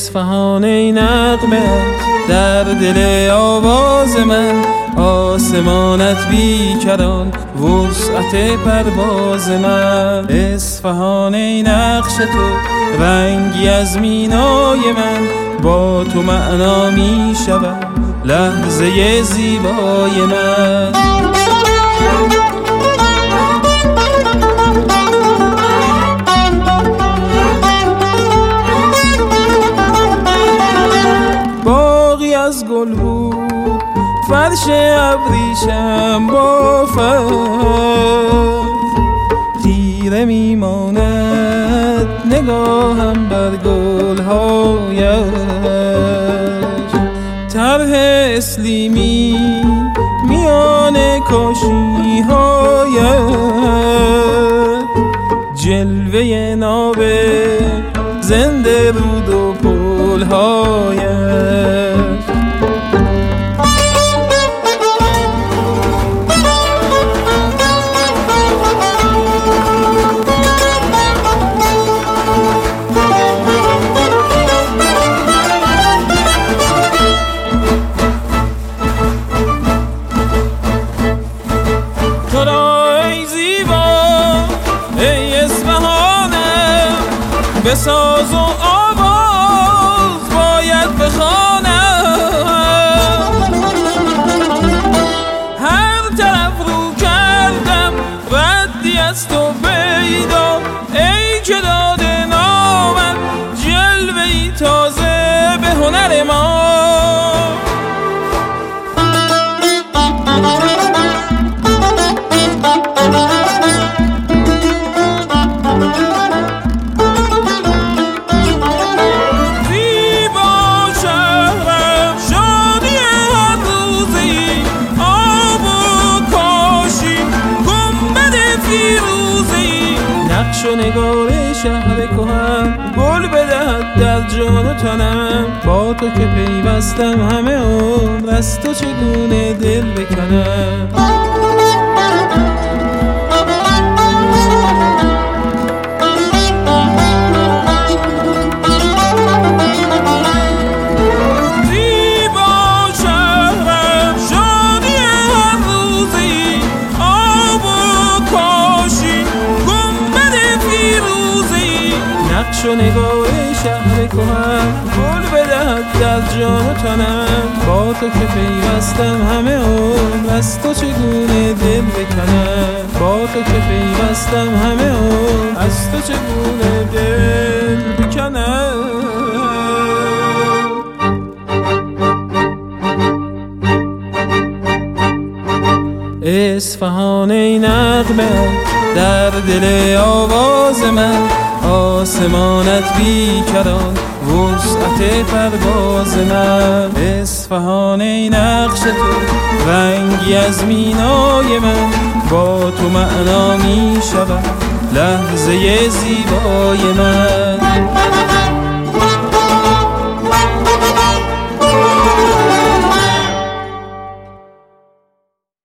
اصفهان ای نغمه در دل آواز من، آسمانت بیکران وسعت پرواز من. اصفهان ای نقش تو رنگی از مینای من، با تو معنا می شود لحظه زیبای من. باغی از گل بود فرش ابریشم با خیره میماند نگاهم بر گلهایش. طرح اسلیمی میان کاشی‌هایش، جلوه ناو زنده رود و پل‌هایش. تو را ای زیبا ای اصفهانم، به ساز و آواز باید بخوانم. هر طرف رو کردم ردی از تو پیدا، ای که داده نامم جلوه‌ای تازه به هنر ما. نقش و نگار شهر کهن گل بدهد در جان و تنم، با تو که پیوستم همه عمر از تو چگونه دل بکنم. نقش و نگار شهر کهن گل بدهد در جان و تنم، با تو که پیوستم همه عمر از تو چگونه دل بکنم. با تو که پیوستم همه عمر از تو چگونه دل بکنم. اصفهان ای نغمه در دل آواز من، آسمانت بیکران وسعت پرواز من. اصفهان ای نقش تو رنگی از مینای من، با تو معنا می شود لحظه زیبای من.